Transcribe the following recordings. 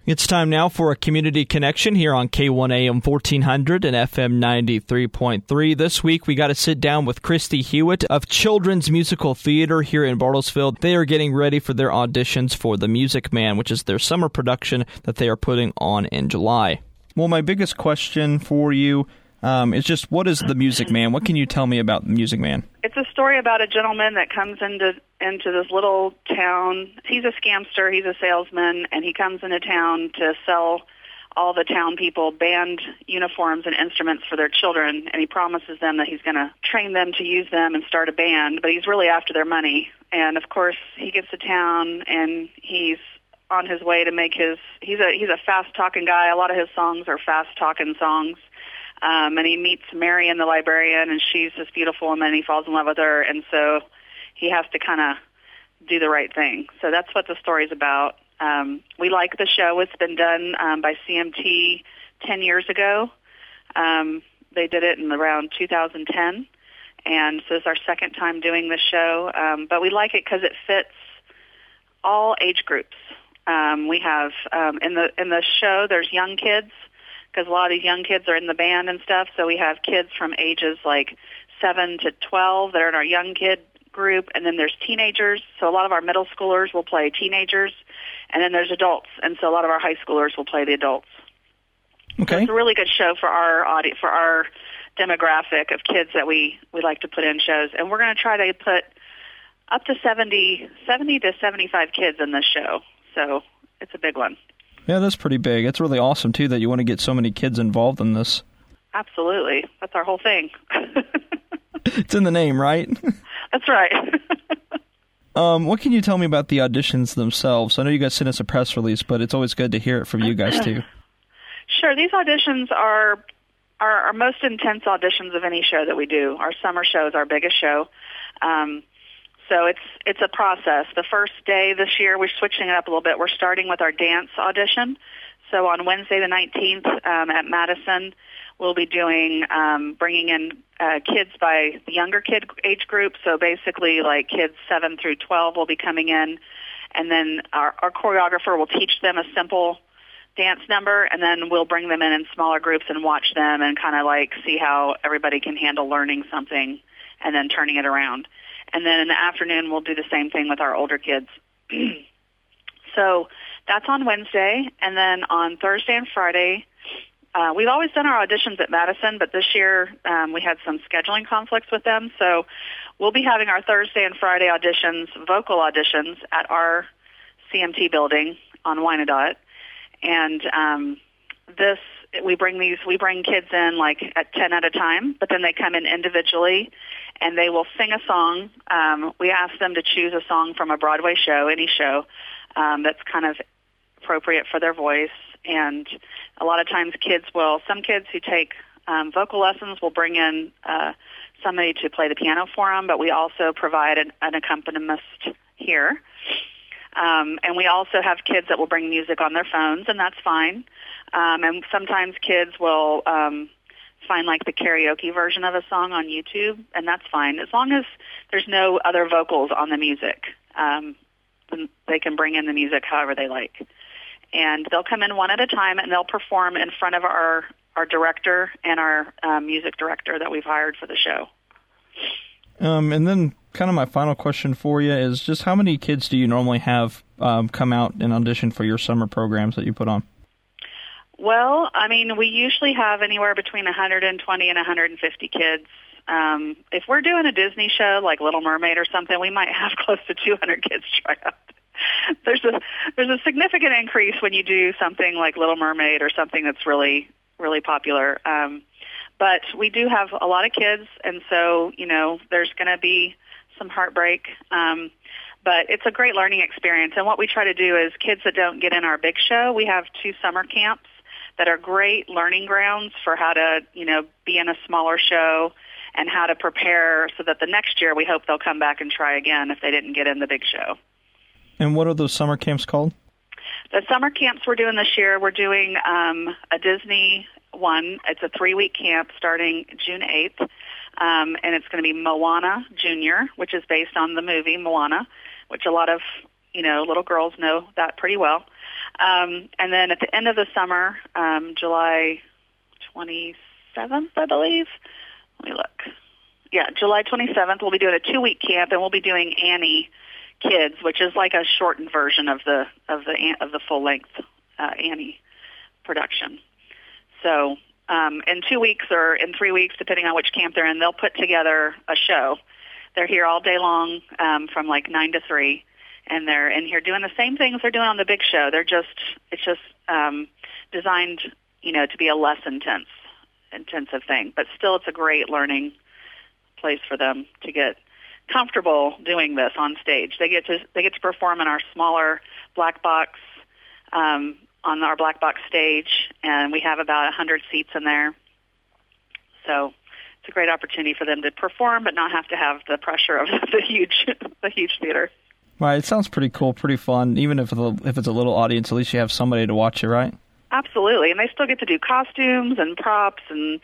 It's time now for a community connection here on K1AM 1400 and FM 93.3. This week, we got to sit down with Christy Hewitt of Children's Musical Theater here in Bartlesville. They are getting ready for their auditions for The Music Man, which is their summer production that they are putting on in July. Well, my biggest question for you is just, what is The Music Man? What can you tell me about The Music Man? It's a story about a gentleman that comes into this little town. He's a scamster, he's a salesman, and he comes into town to sell all the town people band uniforms and instruments for their children, and he promises them that he's going to train them to use them and start a band, but he's really after their money. And of course, he gets to town, and he's on his way to make he's a fast-talking guy. A lot of his songs are fast-talking songs. And he meets Marion, the librarian, and she's this beautiful woman, and he falls in love with her, and so he has to kind of do the right thing. So that's what the story's about. We like the show. It's been done by CMT 10 years ago. They did it in around 2010, and so it's our second time doing this show. But we like it because it fits all age groups. We have in the show, there's young kids, because a lot of these young kids are in the band and stuff. So we have kids from ages like 7 to 12 that are in our young kid group, and then there's teenagers. So a lot of our middle schoolers will play teenagers, and then there's adults, and so a lot of our high schoolers will play the adults. Okay. So it's a really good show for our demographic of kids that we like to put in shows, and we're going to try to put up to 70 to 75 kids in this show. So it's a big one. Yeah, that's pretty big. It's really awesome, too, that you want to get so many kids involved in this. Absolutely. That's our whole thing. It's in the name, right? That's right. What can you tell me about the auditions themselves? I know you guys sent us a press release, but it's always good to hear it from you guys, too. Sure. These auditions are our most intense auditions of any show that we do. Our summer show is our biggest show. So it's a process. The first day this year, we're switching it up a little bit. We're starting with our dance audition. So on Wednesday the 19th at Madison, we'll be doing bringing in kids by the younger kid age group. So basically, like kids 7 through 12 will be coming in, and then our choreographer will teach them a simple dance number, and then we'll bring them in smaller groups and watch them and kind of like see how everybody can handle learning something and then turning it around. And then in the afternoon, we'll do the same thing with our older kids. So that's on Wednesday. And then on Thursday and Friday, we've always done our auditions at Madison, but this year we had some scheduling conflicts with them. So we'll be having our Thursday and Friday auditions, vocal auditions, at our CMT building on Wyandotte. And we bring kids in like at 10 at a time, but then they come in individually and they will sing a song. We ask them to choose a song from a Broadway show, any show, that's kind of appropriate for their voice. And a lot of times some kids who take vocal lessons will bring in somebody to play the piano for them, but we also provide an accompanist here. And we also have kids that will bring music on their phones, and that's fine. And sometimes kids will find like the karaoke version of a song on YouTube, and that's fine. As long as there's no other vocals on the music, then they can bring in the music however they like. And they'll come in one at a time, and they'll perform in front of our director and our music director that we've hired for the show. And then kind of my final question for you is just how many kids do you normally have come out and audition for your summer programs that you put on? Well, I mean, we usually have anywhere between 120 and 150 kids. If we're doing a Disney show like Little Mermaid or something, we might have close to 200 kids try out. There's a significant increase when you do something like Little Mermaid or something that's really, really popular. But we do have a lot of kids, and so, there's going to be some heartbreak. But it's a great learning experience. And what we try to do is kids that don't get in our big show, we have 2 summer camps that are great learning grounds for how to, be in a smaller show and how to prepare so that the next year we hope they'll come back and try again if they didn't get in the big show. And what are those summer camps called? The summer camps we're doing this year, we're doing a Disney one. It's a 3-week camp starting June 8th, and it's going to be Moana Junior, which is based on the movie Moana, which a lot of little girls know that pretty well. And then at the end of the summer, July 27th, I believe. Let me look. Yeah, July 27th, we'll be doing a 2-week camp, and we'll be doing Annie Kids, which is like a shortened version of the full length Annie production. So in 2 weeks or in 3 weeks, depending on which camp they're in, they'll put together a show. They're here all day long from like 9 to 3, and they're in here doing the same things they're doing on the big show. It's just designed, to be a less intensive thing, but still it's a great learning place for them to get comfortable doing this on stage. They get to perform in our smaller black box on our black box stage, and we have about 100 seats in there. So it's a great opportunity for them to perform, but not have to have the pressure of the huge theater. Right. It sounds pretty cool, pretty fun. Even if it's a little audience, at least you have somebody to watch it, right? Absolutely, and they still get to do costumes and props and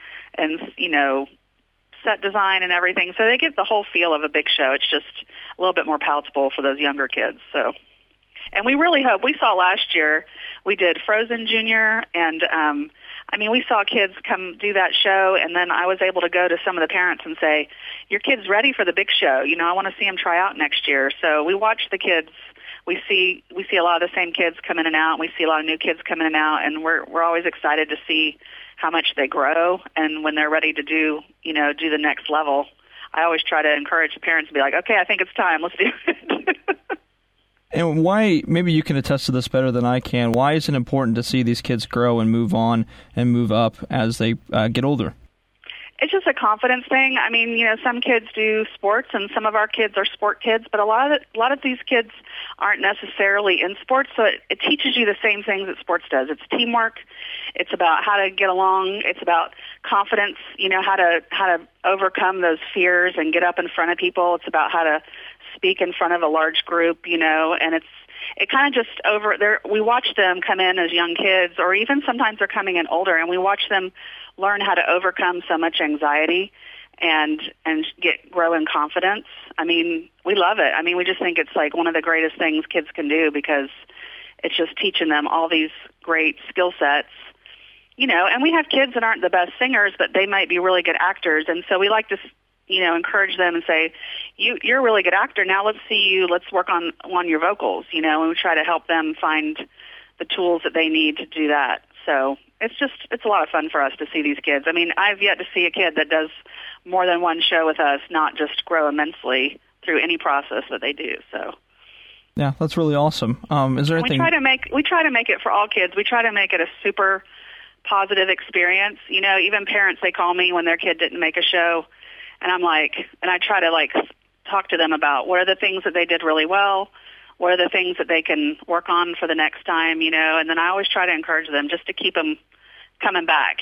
set design and everything, so they get the whole feel of a big show. It's just a little bit more palatable for those younger kids. So, and we really hope. We saw last year we did Frozen Junior, and we saw kids come do that show, and then I was able to go to some of the parents and say, "Your kid's ready for the big show. I want to see them try out next year." So we watch the kids. We see a lot of the same kids come in and out. And we see a lot of new kids come in and out, and we're always excited to see how much they grow, and when they're ready to do the next level. I always try to encourage the parents to be like, "Okay, I think it's time. Let's do it." And why, maybe you can attest to this better than I can, why is it important to see these kids grow and move on and move up as they get older? It's just a confidence thing. Some kids do sports, and some of our kids are sport kids, but a lot of these kids aren't necessarily in sports, so it teaches you the same things that sports does. It's teamwork. It's about how to get along. It's about confidence. How to overcome those fears and get up in front of people. It's about how to speak in front of a large group. And it kind of just over there. We watch them come in as young kids, or even sometimes they're coming in older, and we watch them learn how to overcome so much anxiety and grow in confidence. We love it. We just think it's like one of the greatest things kids can do, because it's just teaching them all these great skill sets. And we have kids that aren't the best singers, but they might be really good actors, and so we like to encourage them and say, you're a really good actor. Now let's work on your vocals, and we try to help them find the tools that they need to do that. So it's a lot of fun for us to see these kids. I've yet to see a kid that does more than one show with us not just grow immensely through any process that they do. So yeah, that's really awesome. Is there anything we try to make it for all kids. We try to make it a super positive experience. Even parents, they call me when their kid didn't make a show, and I try to talk to them about what are the things that they did really well, what are the things that they can work on for the next time, and then I always try to encourage them just to keep them coming back,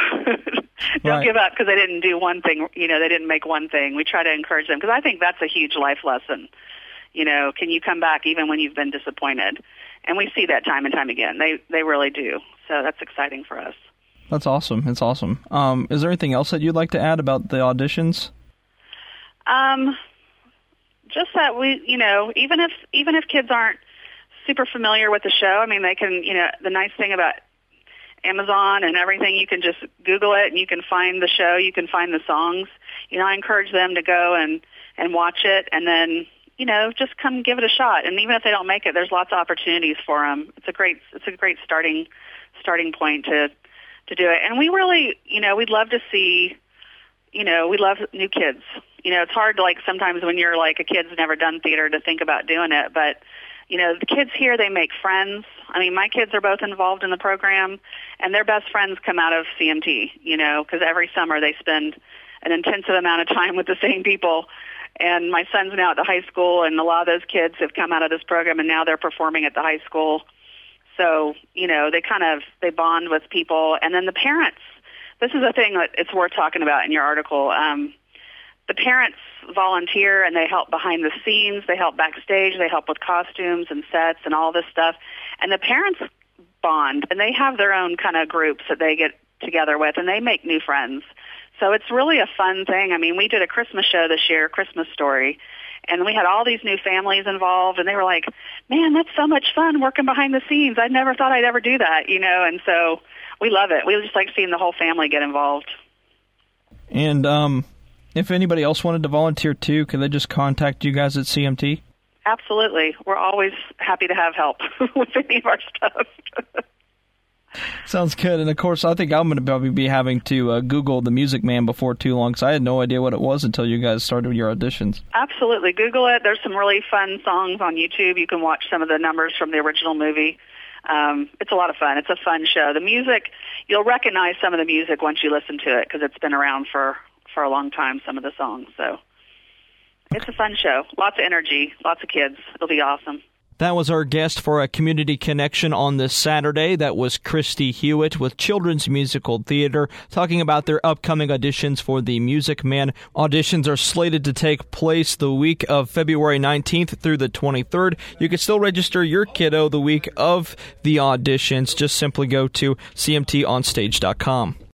Don't give up because they didn't do one thing, they didn't make one thing. We try to encourage them, because I think that's a huge life lesson. Can you come back even when you've been disappointed? And we see that time and time again. They really do. So that's exciting for us. That's awesome. It's awesome. Is there anything else that you'd like to add about the auditions? Just that we, even if kids aren't super familiar with the show, they can, the nice thing about Amazon and everything, you can just Google it and you can find the show, you can find the songs. I encourage them to go and watch it, and then, just come give it a shot. And even if they don't make it, there's lots of opportunities for them. It's a great starting point to do it. And we really, we'd love to see, we love new kids. It's hard to, sometimes when you're a kid's never done theater to think about doing it, but, the kids here, they make friends. My kids are both involved in the program, and their best friends come out of CMT, because every summer they spend an intensive amount of time with the same people. And my son's now at the high school, and a lot of those kids have come out of this program, and now they're performing at the high school. So, they bond with people. And then the parents, this is a thing that it's worth talking about in your article. The parents volunteer, and they help behind the scenes, they help backstage, they help with costumes and sets and all this stuff. And the parents bond, and they have their own kind of groups that they get together with, and they make new friends. So it's really a fun thing. We did a Christmas show this year, Christmas Story, And we had all these new families involved, and they were like, man, that's so much fun working behind the scenes. I never thought I'd ever do that, and so we love it. We just like seeing the whole family get involved. And if anybody else wanted to volunteer too, could they just contact you guys at CMT? Absolutely. We're always happy to have help with any of our stuff. Sounds good. And, of course, I think I'm going to probably be having to Google The Music Man before too long, because I had no idea what it was until you guys started your auditions. Absolutely. Google it. There's some really fun songs on YouTube. You can watch some of the numbers from the original movie. It's a lot of fun. It's a fun show. The music, you'll recognize some of the music once you listen to it, because it's been around for a long time, some of the songs. So it's a fun show. Lots of energy, lots of kids. It'll be awesome. That was our guest for a Community Connection on this Saturday. That was Christy Hewitt with Children's Musical Theater, talking about their upcoming auditions for The Music Man. Auditions are slated to take place the week of February 19th through the 23rd. You can still register your kiddo the week of the auditions. Just simply go to cmtonstage.com.